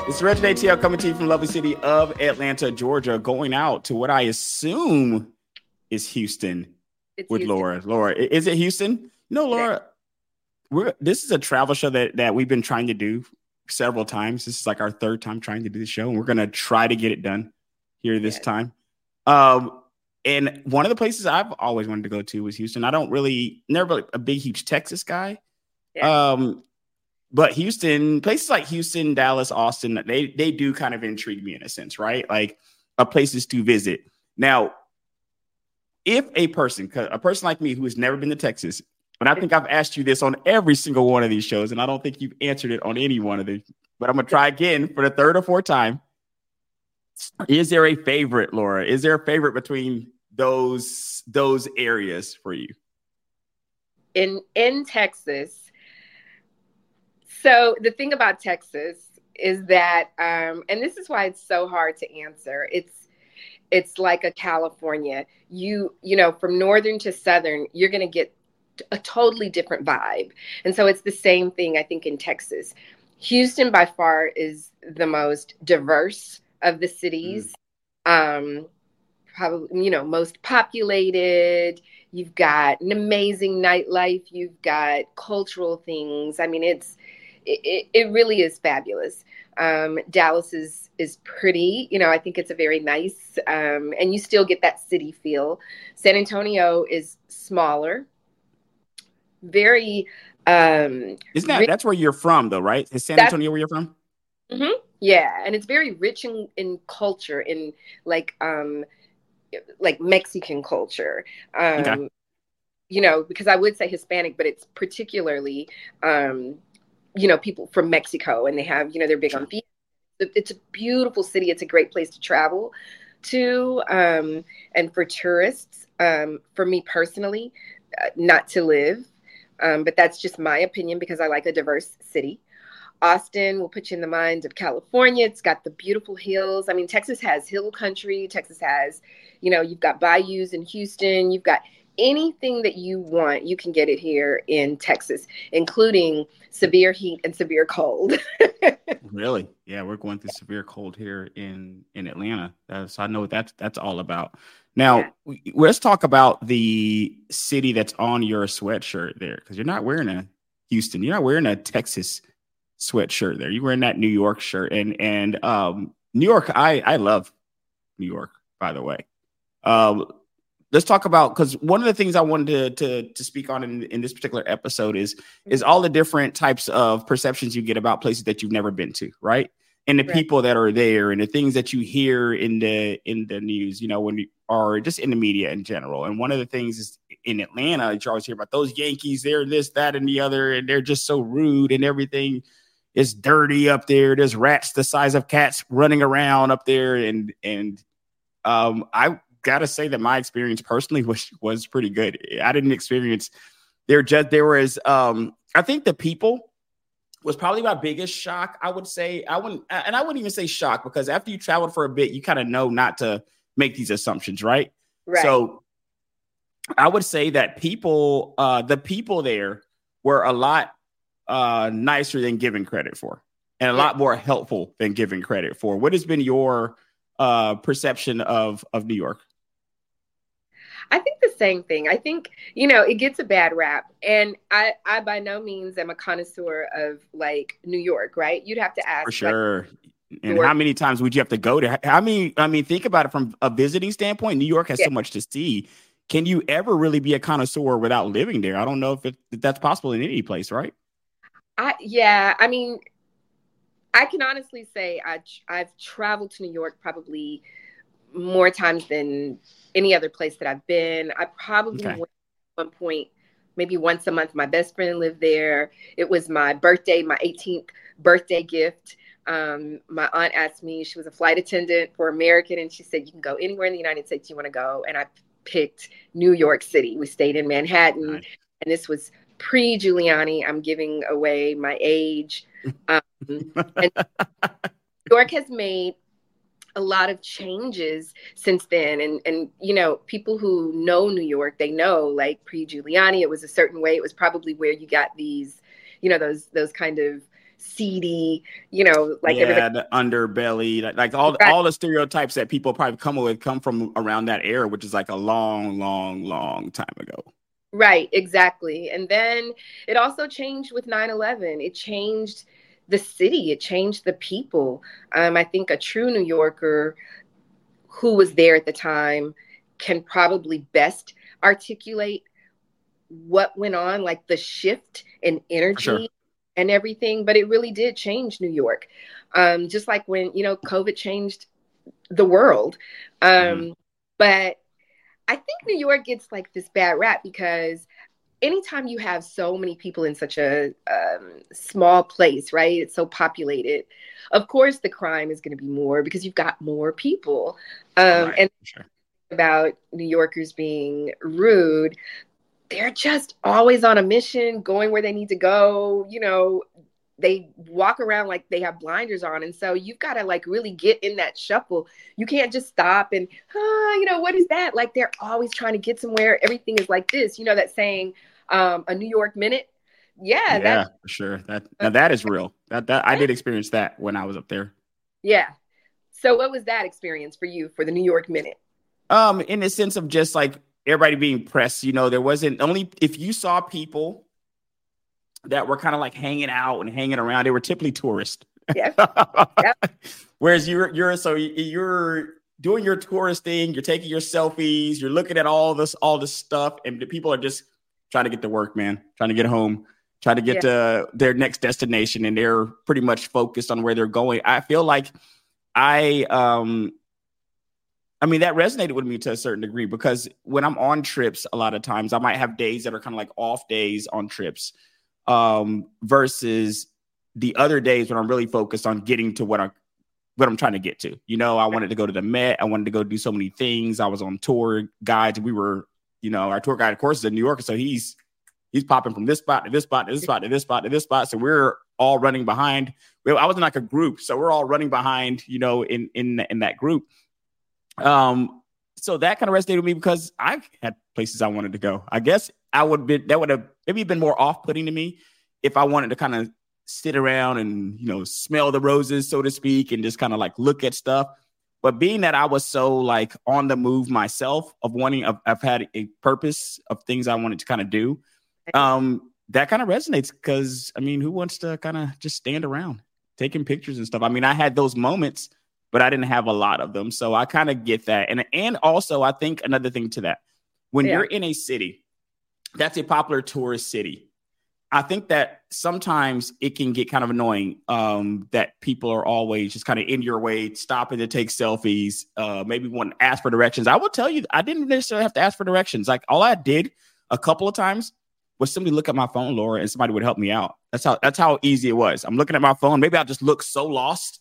It's Reggie ATL coming to you from lovely city of Atlanta, Georgia, going out to what I assume is Houston It's with Houston. Laura. Laura, is it Houston? No, Today. Laura, this is a travel show that we've been trying to do several times. This is like our third time trying to do the show, and we're going to try to get it done here this Yes. time. And one of the places I've always wanted to go to was Houston. Never really a big, huge Texas guy. Yeah. But Houston, places like Houston, Dallas, Austin, they do kind of intrigue me in a sense, right? Like places to visit. Now, if a person like me who has never been to Texas, and I think I've asked you this on every single one of these shows, and I don't think you've answered it on any one of them, but I'm going to try again for the third or fourth time. Is there a favorite, Laura? Is there a favorite between those areas for you? In Texas. So the thing about Texas is that, and this is why it's so hard to answer. It's like a California. You know, from northern to southern, you're going to get a totally different vibe. And so it's the same thing, I think, in Texas. Houston by far is the most diverse of the cities. Probably, most populated. You've got an amazing nightlife. You've got cultural things. I mean, it really is fabulous. Dallas is pretty. I think it's a very nice, and you still get that city feel. San Antonio is smaller. Very. That's where you're from, though, right? Is San Antonio where you're from? Mm-hmm. Yeah, and it's very rich in culture, in like Mexican culture. Okay. Because I would say Hispanic, but it's particularly people from Mexico, and they have, they're big on fiesta. It's a beautiful city. It's a great place to travel to, and for tourists. For me personally, not to live, but that's just my opinion because I like a diverse city. Austin will put you in the mind of California. It's got the beautiful hills. I mean, Texas has hill country. Texas has, you've got bayous in Houston. You've got anything that you want. You can get it here in Texas, including severe heat and severe cold. Really? Yeah, we're going through severe cold here in Atlanta. So I know what that's all about. Now, let's talk about the city that's on your sweatshirt there, because you're not wearing a Houston. You're not wearing a Texas sweatshirt there. You're wearing that New York shirt. And New York, I love New York, by the way. Let's talk about, because one of the things I wanted to speak on in this particular episode is all the different types of perceptions you get about places that you've never been to, right? And the people that are there, and the things that you hear in the news, when you are just in the media in general. And one of the things is in Atlanta, you always hear about those Yankees, they're this, that, and the other, and they're just so rude, and everything is dirty up there. There's rats the size of cats running around up there, and I gotta say that my experience personally was pretty good. I didn't experience there was I think the people was probably my biggest shock. I would say I wouldn't even say shock, because after you traveled for a bit, you kind of know not to make these assumptions, right? So I would say that the people there were a lot nicer than given credit for, and a lot more helpful than given credit for. What has been your perception of New York? I think the same thing. I think, it gets a bad rap. And I by no means am a connoisseur of like New York, right? You'd have to ask. For sure. And how many times would you have to go to? I mean, think about it from a visiting standpoint. New York has so much to see. Can you ever really be a connoisseur without living there? I don't know if that's possible in any place, right? I mean, I can honestly say I've traveled to New York probably more times than any other place that I've been. I probably went at one point, maybe once a month. My best friend lived there. It was my birthday, my 18th birthday gift. My aunt asked me, she was a flight attendant for American, and she said, you can go anywhere in the United States you want to go. And I picked New York City. We stayed in Manhattan, and this was pre-Giuliani. I'm giving away my age. And New York has made a lot of changes since then. And people who know New York, they know, like, pre-Giuliani, it was a certain way. It was probably where you got these, those kind of seedy, you know, like everybody. Yeah, the underbelly, like Right, all the stereotypes that people probably come from around that era, which is like a long, long, long time ago. right, exactly. And then it also changed with 9/11. It changed the city, it changed the people. I think a true New Yorker who was there at the time can probably best articulate what went on, like the shift in For sure. energy and everything. But it really did change New York. Just like when, you know, COVID changed the world. Hmm. But I think New York gets like this bad rap because anytime you have so many people in such a small place, right? It's so populated. Of course, the crime is going to be more because you've got more people. Right. And For sure. about New Yorkers being rude, they're just always on a mission, going where they need to go. You know, they walk around like they have blinders on. And so you've got to like really get in that shuffle. You can't just stop and, you know, what is that? Like they're always trying to get somewhere. Everything is like this. You know, that saying, a New York minute. Yeah, Yeah, that's, for sure. That is real. That I did experience that when I was up there. yeah. So what was that experience for you for the New York minute? In the sense of just like everybody being pressed, there wasn't only if you saw people that were kind of like hanging out and hanging around, they were typically tourists. Yeah. Yeah. Whereas you're doing your tourist thing, you're taking your selfies, you're looking at all this stuff, and the people are just trying to get to work, man, trying to get home, trying to get Yeah. to their next destination, and they're pretty much focused on where they're going. I feel like I I mean, that resonated with me to a certain degree because when I'm on trips, a lot of times I might have days that are kind of like off days on trips, versus the other days when I'm really focused on getting to what I'm trying to get to. I wanted to go to the Met. I wanted to go do so many things. I was on tour guides. We were, our tour guide, of course, is in New York, so he's popping from this spot to this spot to this spot to this spot to this spot. So we're all running behind. I was in like a group, so we're all running behind, in that group. So that kind of resonated with me because I had places I wanted to go. I guess that would have maybe been more off-putting to me if I wanted to kind of sit around and, smell the roses, so to speak, and just kind of like look at stuff. But being that I was so like on the move myself I've had a purpose of things I wanted to kind of do. That kind of resonates because, I mean, who wants to kind of just stand around taking pictures and stuff? I mean, I had those moments, but I didn't have a lot of them. So I kind of get that. And also I think another thing to that, when Yeah. you're in a city that's a popular tourist city, I think that sometimes it can get kind of annoying, that people are always just kind of in your way, stopping to take selfies, maybe want to ask for directions. I will tell you, I didn't necessarily have to ask for directions. Like all I did a couple of times was somebody look at my phone, Laura, and somebody would help me out. That's how easy it was. I'm looking at my phone. Maybe I'll just look so lost.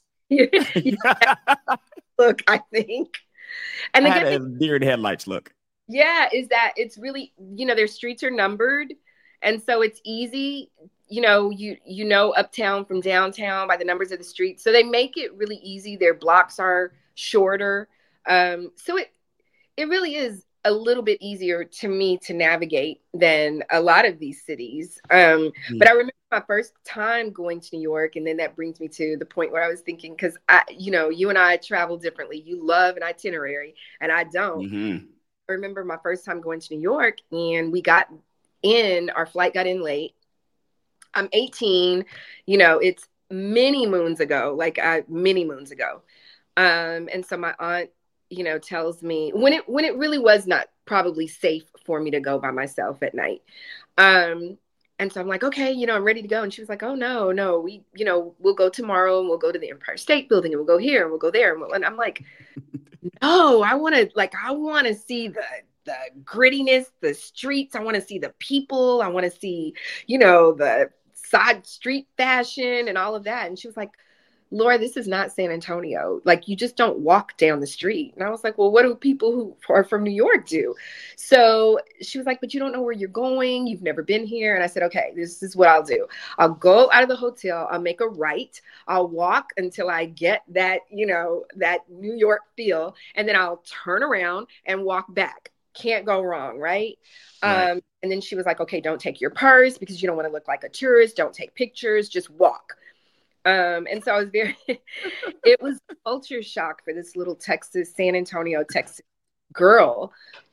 Look, I think. I And the had good a thing, deer in headlights look. yeah, is that it's really, their streets are numbered. And so it's easy, you know uptown from downtown by the numbers of the streets. So they make it really easy. Their blocks are shorter. So it really is a little bit easier to me to navigate than a lot of these cities. But I remember my first time going to New York, and then that brings me to the point where I was thinking, because you and I travel differently. You love an itinerary, and I don't. Mm-hmm. I remember my first time going to New York, and our flight got in late. I'm 18, it's many moons ago, many moons ago. And so my aunt, tells me when it really was not probably safe for me to go by myself at night. And so I'm like, okay, I'm ready to go. And she was like, oh no, we'll go tomorrow and we'll go to the Empire State Building and we'll go here and we'll go there. And I'm like, no, I want to see the grittiness, the streets. I want to see the people. I want to see, the side street fashion and all of that. And she was like, Laura, this is not San Antonio. Like, you just don't walk down the street. And I was like, well, what do people who are from New York do? So she was like, but you don't know where you're going. You've never been here. And I said, okay, this is what I'll do. I'll go out of the hotel. I'll make a right. I'll walk until I get that, that New York feel. And then I'll turn around and walk back. Can't go wrong, right? Right. And then she was like, okay, don't take your purse because you don't want to look like a tourist. Don't take pictures. Just walk. And so I was very, it was culture shock for this little San Antonio, Texas girl,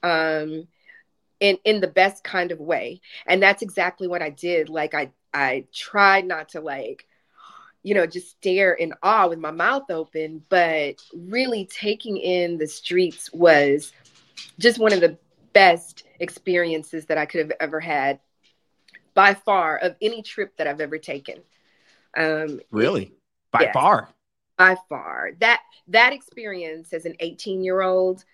in the best kind of way. And that's exactly what I did. Like I tried not to like, just stare in awe with my mouth open, but really taking in the streets was just one of the best experiences that I could have ever had by far of any trip that I've ever taken. Really? By far? By far. That experience as an 18-year-old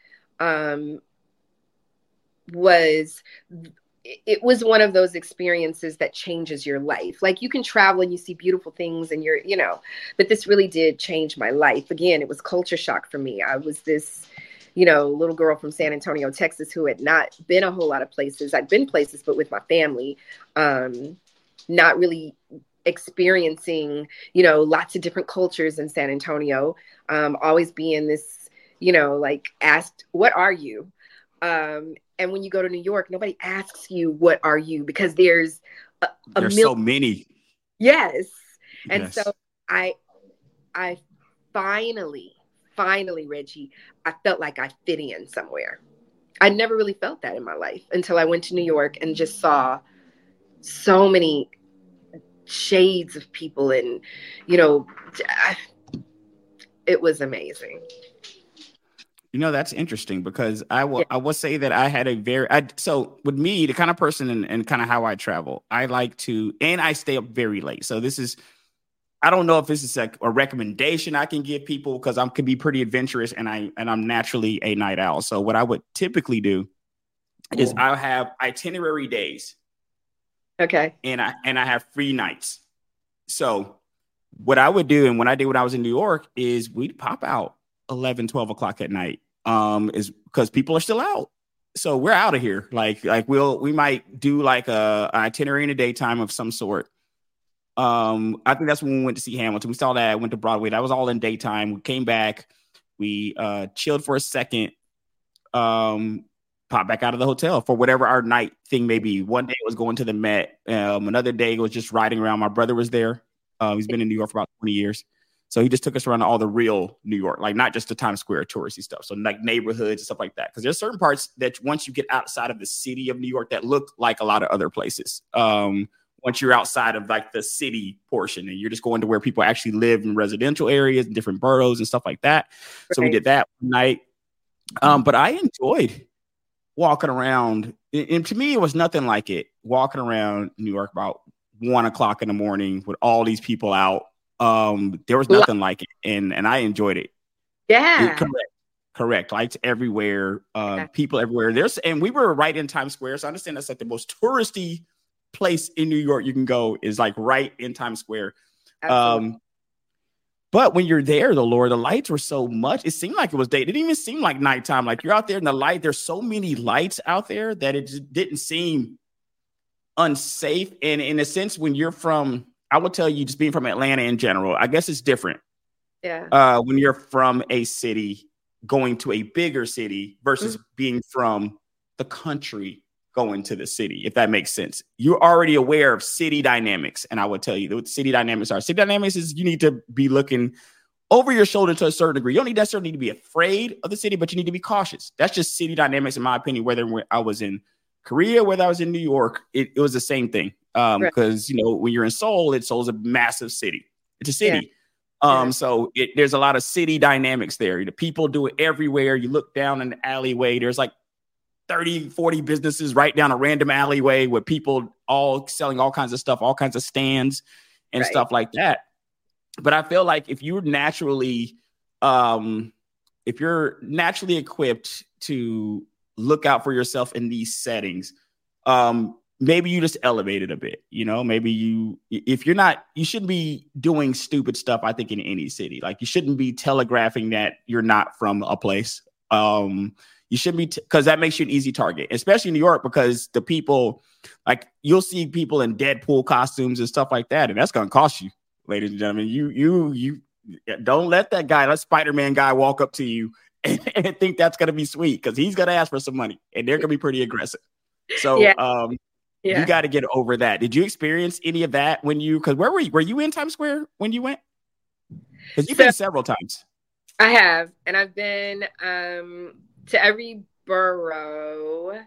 was one of those experiences that changes your life. Like you can travel and you see beautiful things and but this really did change my life. Again, it was culture shock for me. I was this, little girl from San Antonio, Texas, who had not been a whole lot of places. I'd been places, but with my family, not really experiencing, lots of different cultures in San Antonio, always being this, like asked, what are you? And when you go to New York, nobody asks you, what are you? Because there's so many. Yes. And so I finally, Reggie, I felt like I fit in somewhere. I never really felt that in my life until I went to New York and just saw so many shades of people. And, it was amazing. That's interesting because I will say that I had so with me, the kind of person and kind of how I travel, I like to, and I stay up very late. So I don't know if this is a recommendation I can give people because I can be pretty adventurous and I'm naturally a night owl. So what I would typically do is I'll have itinerary days. Okay. And I have free nights. So what I would do, and when I was in New York, is we'd pop out 11, 12 o'clock at night, is because people are still out. So we're out of here. Like we might do like an itinerary in the daytime of some sort. I think that's when we went to see Hamilton. We saw that, went to Broadway. That was all in daytime. We came back. We chilled for a second, popped back out of the hotel for whatever our night thing may be. One day it was going to the Met. Another day it was just riding around. My brother was there. He's been in New York for about 20 years. So he just took us around to all the real New York, like not just the Times Square touristy stuff. So like neighborhoods and stuff like that. Because there's certain parts that once you get outside of the city of New York that look like a lot of other places. Once you're outside of like the city portion and you're just going to where people actually live in residential areas and different boroughs and stuff like that. Right. So we did that one night. But I enjoyed walking around. And to me, it was nothing like it. Walking around New York about 1 o'clock in the morning with all these people out. There was nothing like it, and I enjoyed it. Yeah, correct. Lights everywhere, people everywhere. And we were right in Times Square, so I understand that's like the most touristy place in New York you can go is like right in Times Square. Absolutely. But when you're there, the lights were so much. It seemed like it was day. It didn't even seem like nighttime. Like you're out there in the light. There's so many lights out there that it just didn't seem unsafe. And in a sense, when you're from, I will tell you, just being from Atlanta in general, I guess it's different. Yeah. When you're from a city going to a bigger city versus being from the country going to the city, if that makes sense. You're already aware of city dynamics. And I will tell you what city dynamics are. City dynamics is you need to be looking over your shoulder to a certain degree. You don't necessarily need to be afraid of the city, but you need to be cautious. That's just city dynamics, in my opinion, whether I was in Korea, whether I was in New York, it was the same thing. Because, when you're in Seoul's a massive city. It's a city. Yeah. So there's a lot of city dynamics there. The people do it everywhere. You look down in the alleyway, there's like 30, 40 businesses right down a random alleyway with people all selling all kinds of stuff, all kinds of stands and stuff like that. But I feel like if you're naturally equipped to look out for yourself in these settings, maybe you just elevate it a bit, maybe you shouldn't be doing stupid stuff. I think in any city, like you shouldn't be telegraphing that you're not from a place. You shouldn't be, because that makes you an easy target, especially in New York, because the people, like you'll see people in Deadpool costumes and stuff like that. And that's going to cost you, ladies and gentlemen. You don't let that Spider-Man guy walk up to you and think that's going to be sweet, because he's going to ask for some money and they're going to be pretty aggressive. So, you got to get over that. Did you experience any of that because where were you? Were you in Times Square when you went? Because you've So been several times. I have, and I've been to every borough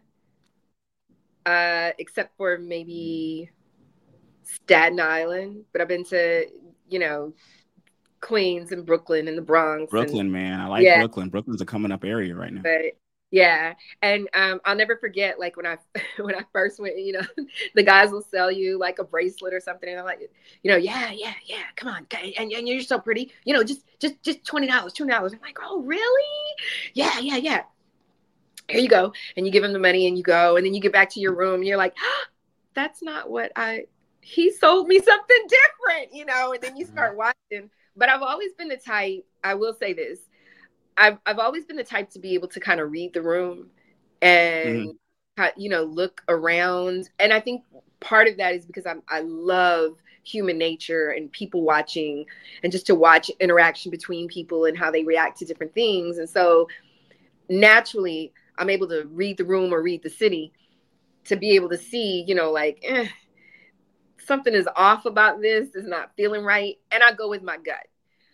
except for maybe Staten Island, but I've been to, you know, Queens and Brooklyn and the Bronx and Brooklyn, man. I like yeah, Brooklyn. Brooklyn's a coming up area right now. but yeah. And I'll never forget like when I when I first went, you know, the guys will sell you like a bracelet or something and I'm like, you know, yeah, come on. And you're so pretty. You know, just $20, $20. I'm like, "Oh, really?" Yeah. Here you go. And you give him the money and you go and then you get back to your room and you're like, oh, that's not what he sold me something different, you know, and then you start watching. But I've always been the type, I will say this, I've always been the type to be able to kind of read the room Mm-hmm. and, you know, look around. And I think part of that is because I love human nature and people watching and just to watch interaction between people and how they react to different things. And so naturally, I'm able to read the room or read the city to be able to see, you know, like, something is off about this, is not feeling right. And I go with my gut.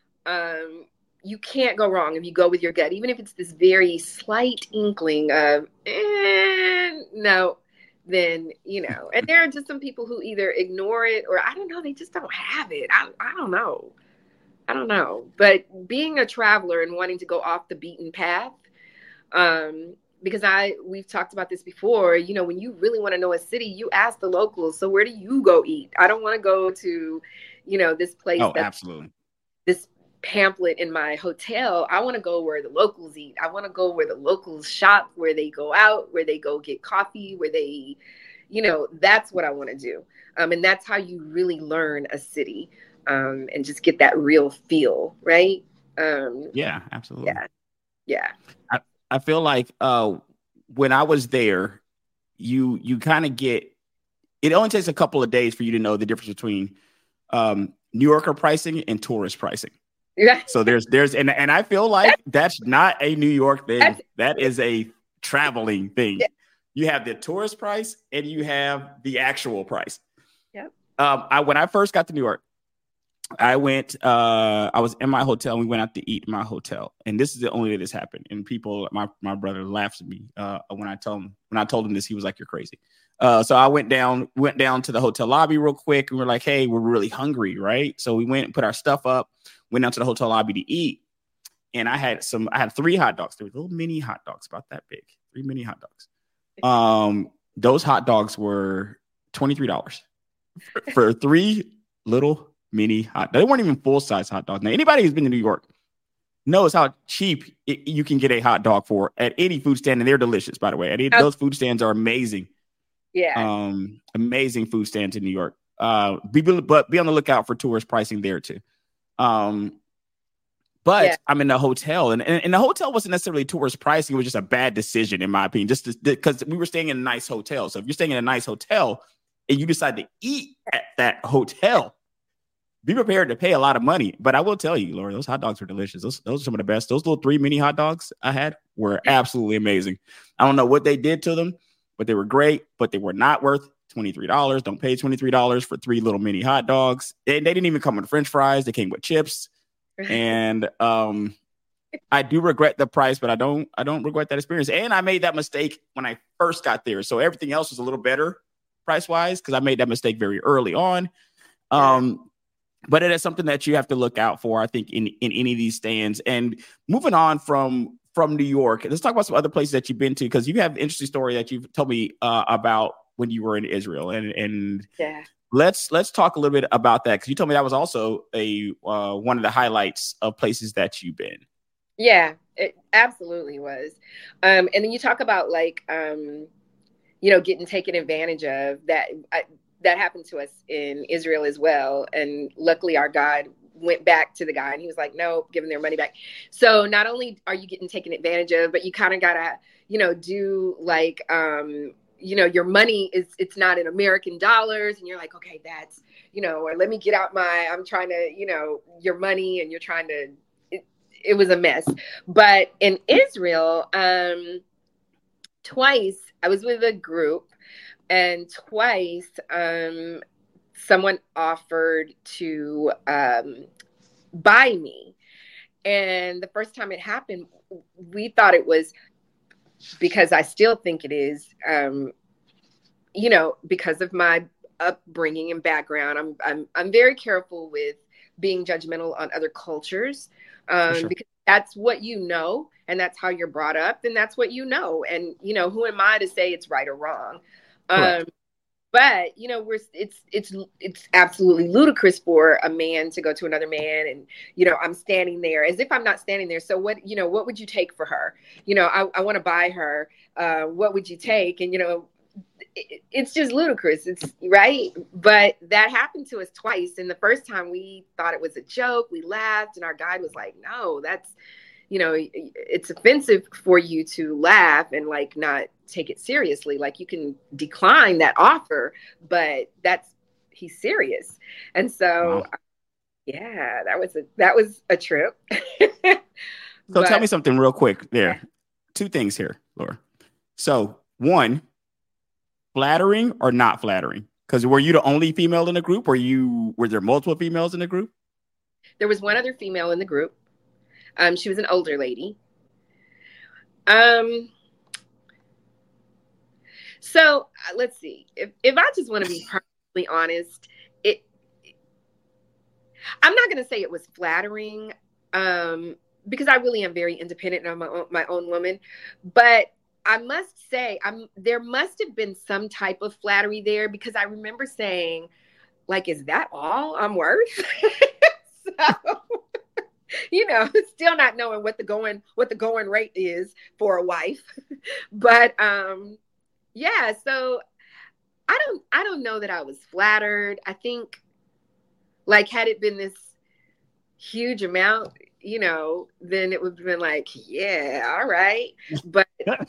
You can't go wrong if you go with your gut, even if it's this very slight inkling of, no, then, you know, and there are just some people who either ignore it or I don't know, they just don't have it. I don't know. I don't know. But being a traveler and wanting to go off the beaten path, because we've talked about this before, you know, when you really want to know a city, you ask the locals. So where do you go eat? I don't want to go to, you know, this place Oh, that absolutely. this pamphlet in my hotel. I want to go where the locals eat. I want to go where the locals shop, where they go out, where they go get coffee, where they, you know, that's what I want to do. And that's how you really learn a city, and just get that real feel, right? Yeah, absolutely. Yeah, yeah. I, I feel like when I was there, you kind of get it only takes a couple of days for you to know the difference between New Yorker pricing and tourist pricing. Yeah. So there's and I feel like that's not a New York thing. That's, That is a traveling thing. yeah. You have the tourist price and you have the actual price. Yep. I when I first got to New York, I went. I was in my hotel. And we went out to eat in my hotel, and this is the only way this happened. And people, my brother laughs at me when I told him this. He was like, "You're crazy." So I went down to the hotel lobby real quick, and we're like, "Hey, we're really hungry, right?" So we went and put our stuff up. Went down to the hotel lobby to eat, and I had 3 hot dogs. They were little mini hot dogs, about that big. 3 mini hot dogs. Those hot dogs were $23 for 3 little mini hot. They weren't even full size hot dogs. Now, anybody who's been to New York knows how cheap you can get a hot dog for at any food stand, and they're delicious, by the way. Those food stands are amazing. Yeah. Amazing food stands in New York. But be on the lookout for tourist pricing there too. Yeah. But I'm in the hotel, and the hotel wasn't necessarily tourist pricing. It was just a bad decision, in my opinion, just because we were staying in a nice hotel. So if you're staying in a nice hotel and you decide to eat at that hotel, be prepared to pay a lot of money. But I will tell you, Laura, those hot dogs were delicious. Those are some of the best. Those little 3 mini hot dogs I had were absolutely amazing. I don't know what they did to them, but they were great. But they were not worth $23. Don't pay $23 for 3 little mini hot dogs. They didn't even come with French fries. They came with chips. And I do regret the price, but I don't regret that experience. And I made that mistake when I first got there. So everything else was a little better price wise because I made that mistake very early on. But it is something that you have to look out for, I think, in any of these stands. And moving on from New York, let's talk about some other places that you've been to, because you have an interesting story that you've told me about when you were in Israel. And Yeah. let's talk a little bit about that, because you told me that was also a one of the highlights of places that you've been. Yeah, it absolutely was. And then you talk about like, you know, getting taken advantage of. That happened to us in Israel as well. And luckily our guide went back to the guy and he was like, no, giving their money back. So not only are you getting taken advantage of, but you kind of got to, you know, do like, you know, your money it's not in American dollars. And you're like, okay, that's, you know, or let me get out I'm trying to, you know, your money, and you're trying to, it was a mess. But in Israel, twice I was with a group, and twice someone offered to by me. And the first time it happened, we thought it was, because I still think it is, because of my upbringing and background. I'm very careful with being judgmental on other cultures, Sure. because that's what you know, and that's how you're brought up, and that's what you know. And who am I to say it's right or wrong? Correct. But it's absolutely ludicrous for a man to go to another man, and I'm standing there as if I'm not standing there. So what would you take for her? I want to buy her. What would you take? And it's just ludicrous. It's right. But that happened to us twice. And the first time we thought it was a joke, we laughed, and our guide was like, no, that's, it's offensive for you to laugh and like not take it seriously. Like, you can decline that offer, but he's serious. And so, Wow. yeah, that was a trip. So tell But me something real quick there. Two things here, Laura. So one, flattering or not flattering? Because were you the only female in the group, or were there multiple females in the group? there was one other female in the group. She was an older lady. Um, so let's see. If I just want to be perfectly honest, it I'm not going to say it was flattering, because I really am very independent and I'm my own woman. But I must say, there must have been some type of flattery there, because I remember saying, like, is that all I'm worth? So, still not knowing what the going rate is for a wife. But yeah, so I don't know that I was flattered. I think, like, had it been this huge amount, then it would have been like, yeah, all right. But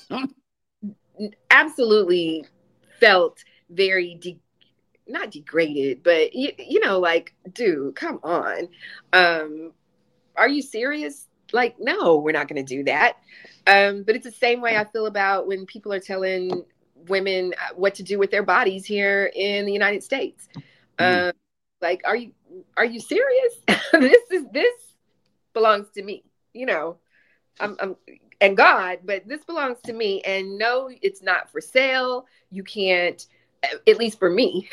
absolutely felt very not degraded, but like, dude, come on. Are you serious? Like, no, we're not going to do that. But it's the same way I feel about when people are telling women what to do with their bodies here in the United States. Mm. Like, are you serious? This belongs to me. I'm and God, but this belongs to me. And no, it's not for sale. You can't, at least for me.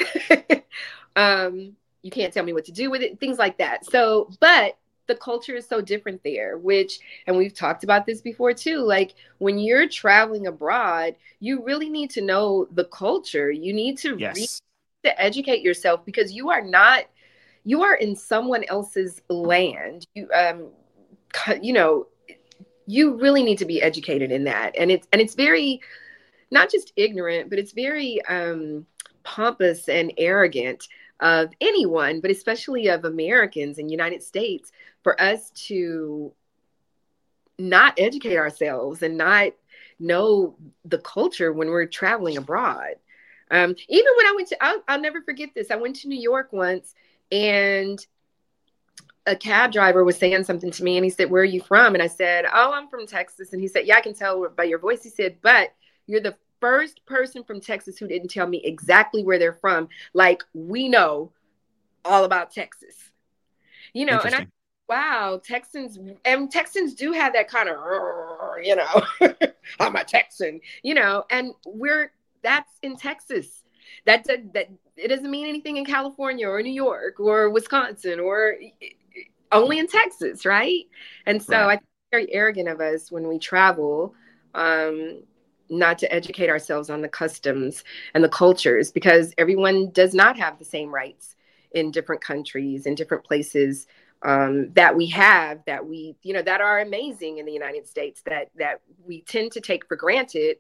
You can't tell me what to do with it, things like that. So, but the culture is so different there, and we've talked about this before too. Like, when you're traveling abroad, you really need to know the culture. You need to read, Yes. to educate yourself, because you are in someone else's land. You know, you really need to be educated in that. And it's very, not just ignorant, but it's very pompous and arrogant of anyone, but especially of Americans in United States, for us to not educate ourselves and not know the culture when we're traveling abroad. Even when I went to, I'll never forget this. I went to New York once, and a cab driver was saying something to me, and he said, "Where are you from?" And I said, "Oh, I'm from Texas." And he said, "Yeah, I can tell by your voice." He said, "But you're the first person from Texas who didn't tell me exactly where they're from. Like, we know all about Texas." And I, Interesting. wow, Texans do have that kind of, I'm a Texan, and that's in Texas. That it doesn't mean anything in California or New York or Wisconsin, or only in Texas, right? And so Right. I think it's very arrogant of us when we travel, not to educate ourselves on the customs and the cultures, because everyone does not have the same rights in different countries, in different places, that we have, that are amazing in the United States, that we tend to take for granted.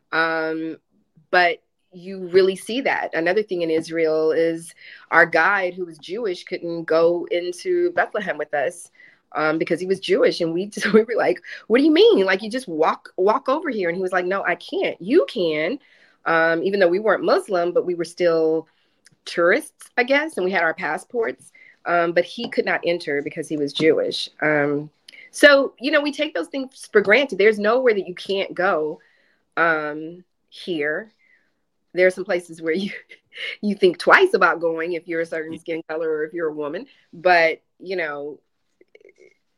But you really see that. Another thing in Israel is our guide, who was Jewish, couldn't go into Bethlehem with us, because he was Jewish, and we were like, "What do you mean? Like, you just walk over here?" And he was like, "No, I can't. You can." Even though we weren't Muslim, but we were still tourists, I guess, and we had our passports. But he could not enter because he was Jewish. So we take those things for granted. There's nowhere that you can't go, here. There are some places where you think twice about going if you're a certain skin color or if you're a woman. But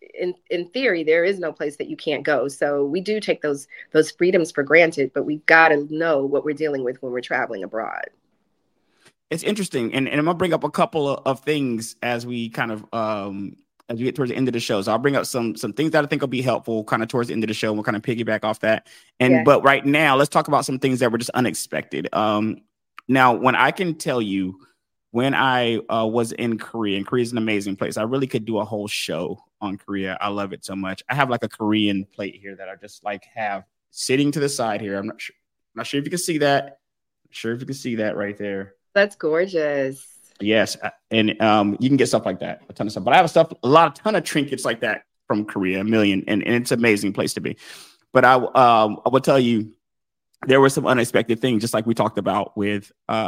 in theory, there is no place that you can't go. So we do take those freedoms for granted, but we've got to know what we're dealing with when we're traveling abroad. It's interesting, and I'm gonna bring up a couple of things as we kind of as we get towards the end of the show. So I'll bring up some things that I think will be helpful kind of towards the end of the show. And we'll kind of piggyback off that. But right now, let's talk about some things that were just unexpected. Now, when I can tell you, when I was in Korea, and Korea is an amazing place. I really could do a whole show on Korea. I love it so much. I have like a Korean plate here that I just like have sitting to the side here. I'm not sure if you can see that. Not sure if you can see that right there. That's gorgeous. Yes, and you can get stuff like that, a ton of stuff. But I have ton of trinkets like that from Korea, a million, and it's an amazing place to be. But I will tell you, there were some unexpected things, just like we talked about with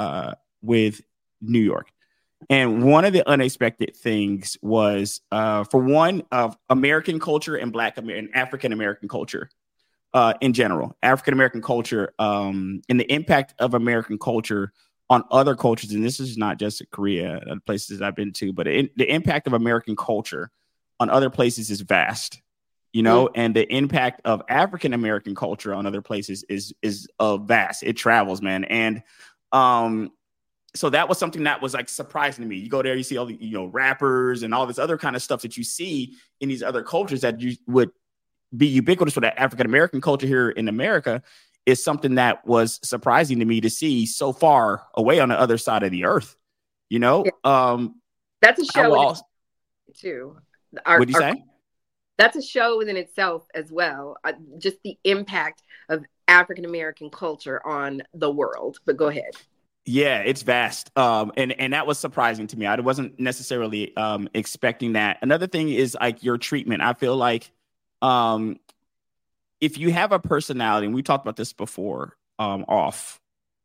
New York. And one of the unexpected things was, for one, of American culture and African American culture in general, African American culture, and the impact of American culture on other cultures. And this is not just Korea, other places I've been to, but the impact of American culture on other places is vast, and the impact of African American culture on other places is vast. It travels, man. And so that was something that was like surprising to me. You go there, you see all the rappers and all this other kind of stuff that you see in these other cultures that you would be ubiquitous for that African American culture here in America. Is something that was surprising to me to see so far away on the other side of the earth. That's a show too. What'd you say? That's a show within itself as well. Just the impact of African American culture on the world. But go ahead. Yeah, it's vast. And that was surprising to me. I wasn't necessarily expecting that. Another thing is like your treatment. I feel like if you have a personality, and we talked about this before, off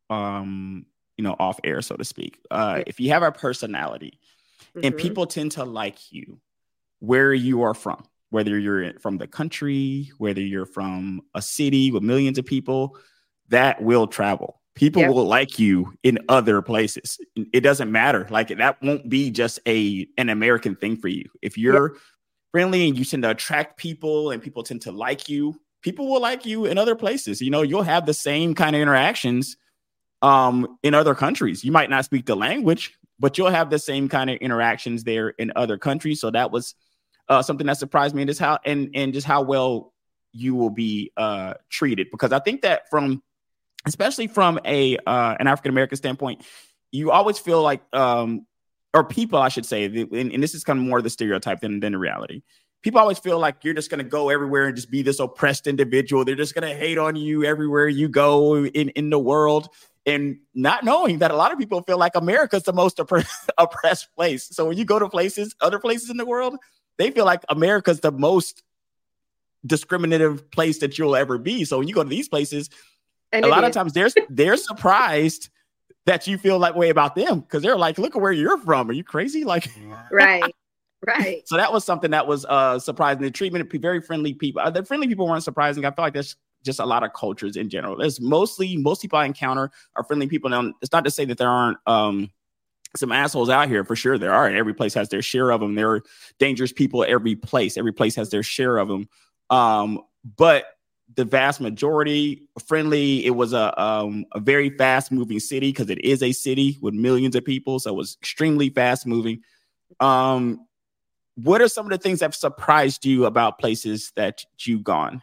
air, so to speak. If you have a personality, and people tend to like you where you are from, whether you're from the country, whether you're from a city with millions of people, that will travel. People will like you in other places. It doesn't matter. Like that won't be just an American thing for you. If you're friendly and you tend to attract people and people tend to like you, people will like you in other places. You'll have the same kind of interactions in other countries. You might not speak the language, but you'll have the same kind of interactions there in other countries. So that was something that surprised me, and just how well you will be treated. Because I think that especially from an African American standpoint, you always feel like, or people, I should say, and this is kind of more the stereotype than the reality. People always feel like you're just going to go everywhere and just be this oppressed individual. They're just going to hate on you everywhere you go in the world, and not knowing that a lot of people feel like America's the most oppressed place. So when you go to other places in the world, they feel like America's the most discriminative place that you'll ever be. So when you go to these places, a lot of times they're surprised that you feel that way about them, because they're like, look at where you're from. Are you crazy? Like, right. Right. So that was something that was surprising. The treatment of very friendly people. The friendly people weren't surprising. I feel like there's just a lot of cultures in general. There's most people I encounter are friendly people. Now, it's not to say that there aren't some assholes out here. For sure there are. Every place has their share of them. There are dangerous people every place. Every place has their share of them. But the vast majority friendly. It was a very fast moving city, because it is a city with millions of people. So it was extremely fast moving. What are some of the things that have surprised you about places that you've gone?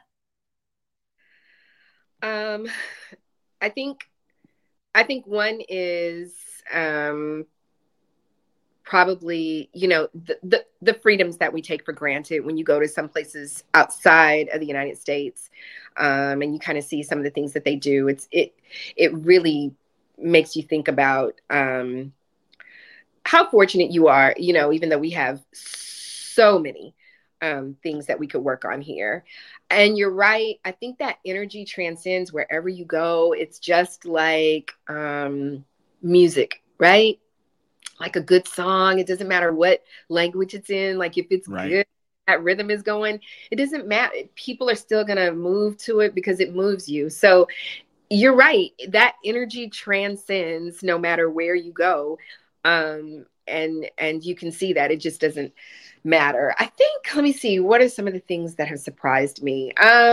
I think one is probably, the freedoms that we take for granted when you go to some places outside of the United States, and you kind of see some of the things that they do. It really makes you think about how fortunate you are, even though we have so many things that we could work on here. And you're right. I think that energy transcends wherever you go. It's just like music, right? Like a good song. It doesn't matter what language it's in. Like if it's good, that rhythm is going, it doesn't matter. People are still going to move to it because it moves you. So you're right. That energy transcends no matter where you go. and you can see that it just doesn't matter. I think, let me see, what are some of the things that have surprised me?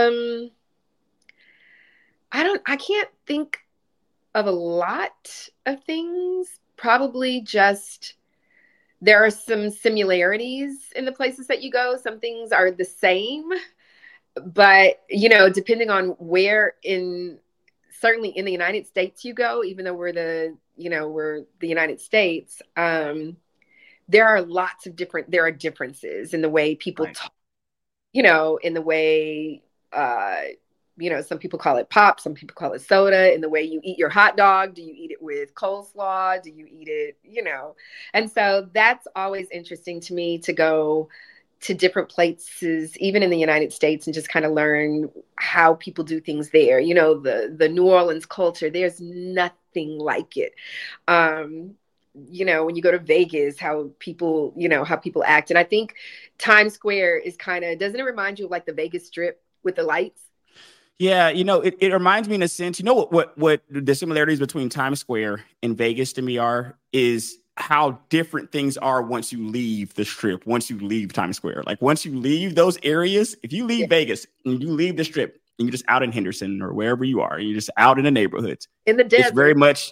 I can't think of a lot of things. Probably just there are some similarities in the places that you go. Some things are the same, but depending on where in certainly in the United States you go, even though we're the United States, there are there are differences in the way people Right. talk, in the way, some people call it pop, some people call it soda, in the way you eat your hot dog. Do you eat it with coleslaw? Do you eat it, And so that's always interesting to me, to go to different places, even in the United States, and just kind of learn how people do things there. The New Orleans culture, there's nothing like it. When you go to Vegas, how people act. And I think Times Square is doesn't it remind you of like the Vegas Strip with the lights? Yeah, it reminds me in a sense, what the similarities between Times Square and Vegas to me is how different things are once you leave the Strip, once you leave Times Square. Like once you leave those areas, if you leave Vegas and you leave the Strip and you're just out in Henderson or wherever you are, you're just out in the neighborhoods. In the desert. It's very much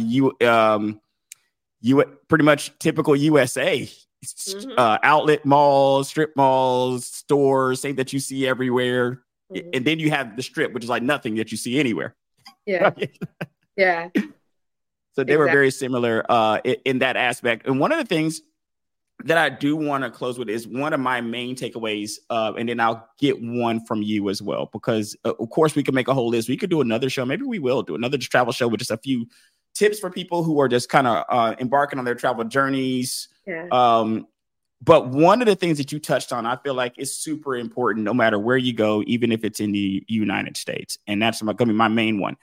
you pretty much typical USA. Outlet malls, strip malls, stores, same that you see everywhere. And then you have the Strip, which is like nothing that you see anywhere. Yeah. Yeah. So they were very similar in that aspect. And one of the things that I do want to close with is one of my main takeaways, and then I'll get one from you as well, because of course we can make a whole list. We could do another show. Maybe we will do another travel show with just a few tips for people who are just kind of embarking on their travel journeys. Yeah. But one of the things that you touched on, I feel like is super important no matter where you go, even if it's in the United States. And that's going to be my main one.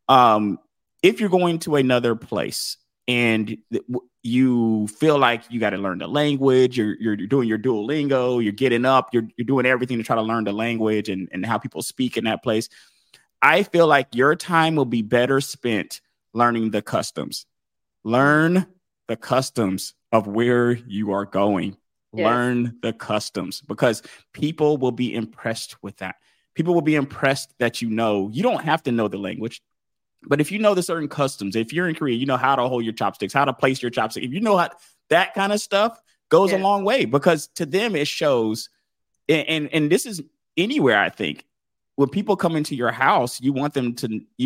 If you're going to another place and you feel like you got to learn the language, you're doing your Duolingo, you're getting up, you're doing everything to try to learn the language and how people speak in that place. I feel like your time will be better spent learning the customs. Learn the customs of where you are going. Yes. Learn the customs, because people will be impressed with that. People will be impressed that you don't have to know the language, but if you know the certain customs, if you're in Korea, you know how to hold your chopsticks, how to place your chopsticks. If you know how that kind of stuff goes a long way, because to them it shows. And this is anywhere, I think, when people come into your house, you're going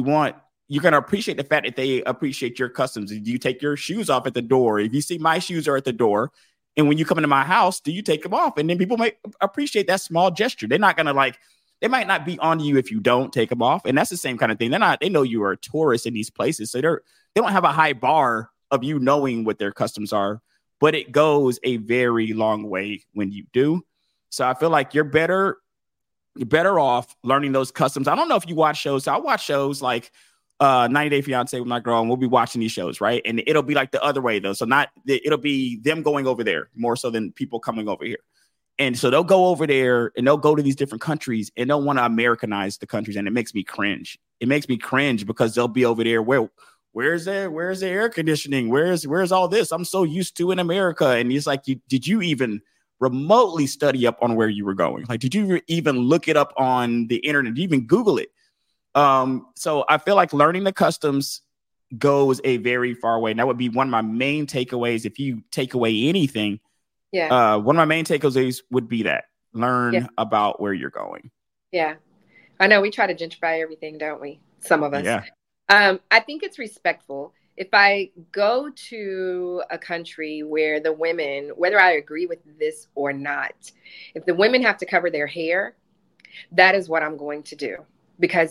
to appreciate the fact that they appreciate your customs. Do you take your shoes off at the door? If you see my shoes are at the door, and when you come into my house, do you take them off? And then people might appreciate that small gesture. They're not going to they might not be on you if you don't take them off. And that's the same kind of thing. They know you are a tourist in these places. So they don't have a high bar of you knowing what their customs are, but it goes a very long way when you do. So I feel like you're better off learning those customs. I don't know if you watch shows. So I watch shows like 90 Day Fiance with my girl, and we'll be watching these shows, right? And it'll be like the other way though. So it'll be them going over there more so than people coming over here. And so they'll go over there and they'll go to these different countries and they'll want to Americanize the countries. And it makes me cringe. It makes me cringe because they'll be over there. Where's the air conditioning? Where's all this? I'm so used to in America. And it's like, did you even remotely study up on where you were going? Like, did you even look it up on the internet? Did you even Google it? So I feel like learning the customs goes a very far way. And that would be one of my main takeaways. If you take away anything, one of my main takeaways would be that learn about where you're going. Yeah. I know we try to gentrify everything, don't we? Some of us. Yeah. I think it's respectful. If I go to a country where the women, whether I agree with this or not, if the women have to cover their hair, that is what I'm going to do, because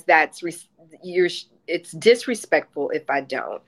it's disrespectful if I don't.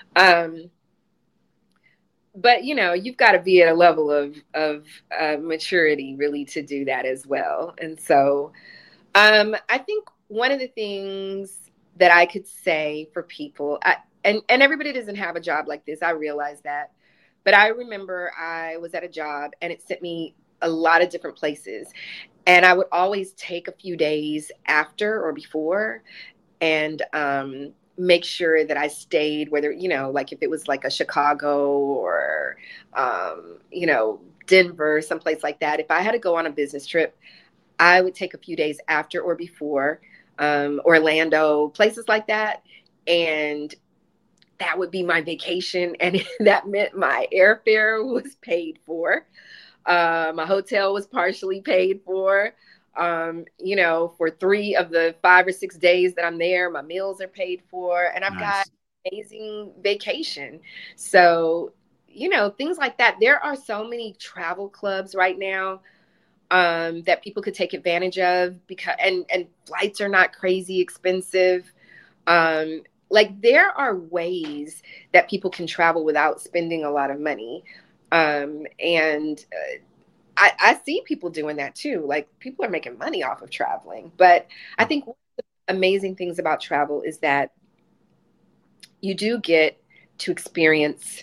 But you've got to be at a level of maturity really to do that as well. And so I think one of the things that I could say for people, and everybody doesn't have a job like this, I realize that, but I remember I was at a job and it sent me a lot of different places, and I would always take a few days after or before and make sure that I stayed, whether, like if it was like a Chicago or, Denver, someplace like that. If I had to go on a business trip, I would take a few days after or before, Orlando, places like that. And that would be my vacation. And that meant my airfare was paid for. My hotel was partially paid for. For 3 of the 5 or 6 days that I'm there, my meals are paid for, and I've got amazing vacation. So, things like that. There are so many travel clubs right now that people could take advantage of, because and flights are not crazy expensive. Like, there are ways that people can travel without spending a lot of money. And I see people doing that too. Like, people are making money off of traveling. But I think one of the amazing things about travel is that you do get to experience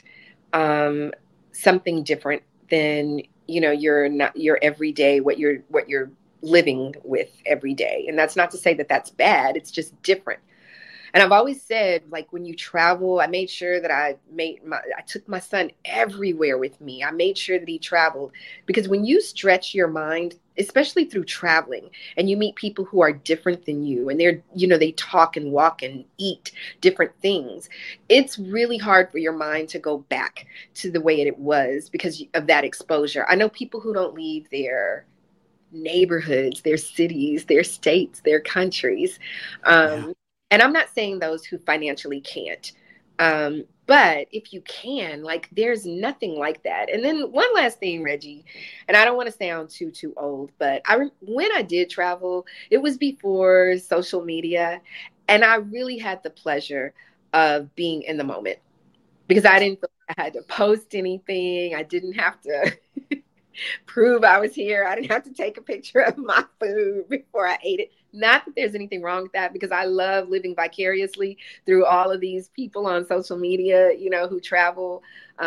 something different than, your everyday, what you're living with every day. And that's not to say that that's bad. It's just different. And I've always said, like, when you travel, I made sure that I took my son everywhere with me. I made sure that he traveled, because when you stretch your mind, especially through traveling, and you meet people who are different than you, and they talk and walk and eat different things, it's really hard for your mind to go back to the way it was because of that exposure. I know people who don't leave their neighborhoods, their cities, their states, their countries. And I'm not saying those who financially can't. But if you can, like, there's nothing like that. And then one last thing, Reggie, and I don't want to sound too old, but when I did travel, it was before social media. And I really had the pleasure of being in the moment, because I didn't feel like I had to post anything. I didn't have to prove I was here. I didn't have to take a picture of my food before I ate it. Not that there's anything wrong with that, because I love living vicariously through all of these people on social media, who travel.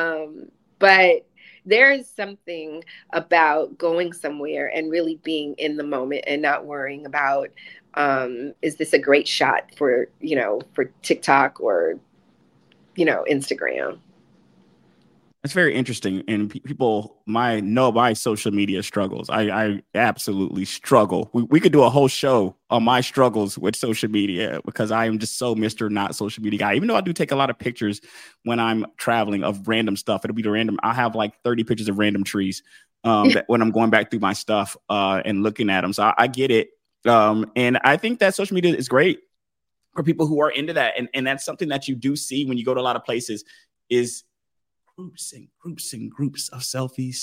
But there is something about going somewhere and really being in the moment and not worrying about, is this a great shot for TikTok or, Instagram. It's very interesting, and people know my social media struggles. I absolutely struggle. We could do a whole show on my struggles with social media, because I am just so Mr. Not social media guy. Even though I do take a lot of pictures when I'm traveling of random stuff, it'll be random. I have like 30 pictures of random trees that when I'm going back through my stuff and looking at them. So I get it, and I think that social media is great for people who are into that, and that's something that you do see when you go to a lot of places is groups and groups of selfies.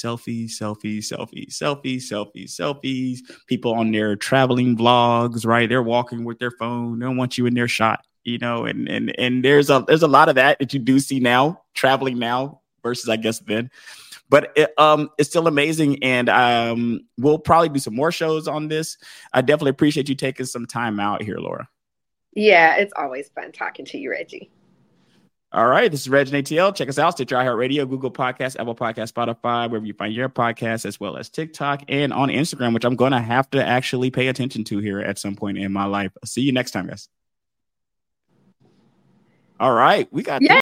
People on their traveling vlogs, right? They're walking with their phone. They don't want you in their shot, and there's a lot of that you do see now, traveling now versus, I guess, then. But it's still amazing, and we'll probably do some more shows on this. I definitely appreciate you taking some time out here, Laura. Yeah, it's always fun talking to you, Reggie. All right, this is Reg and ATL. Check us out, Stitcher, iHeartRadio, Google Podcasts, Apple Podcasts, Spotify, wherever you find your podcasts, as well as TikTok and on Instagram, which I'm going to have to actually pay attention to here at some point in my life. I'll see you next time, guys. All right, we got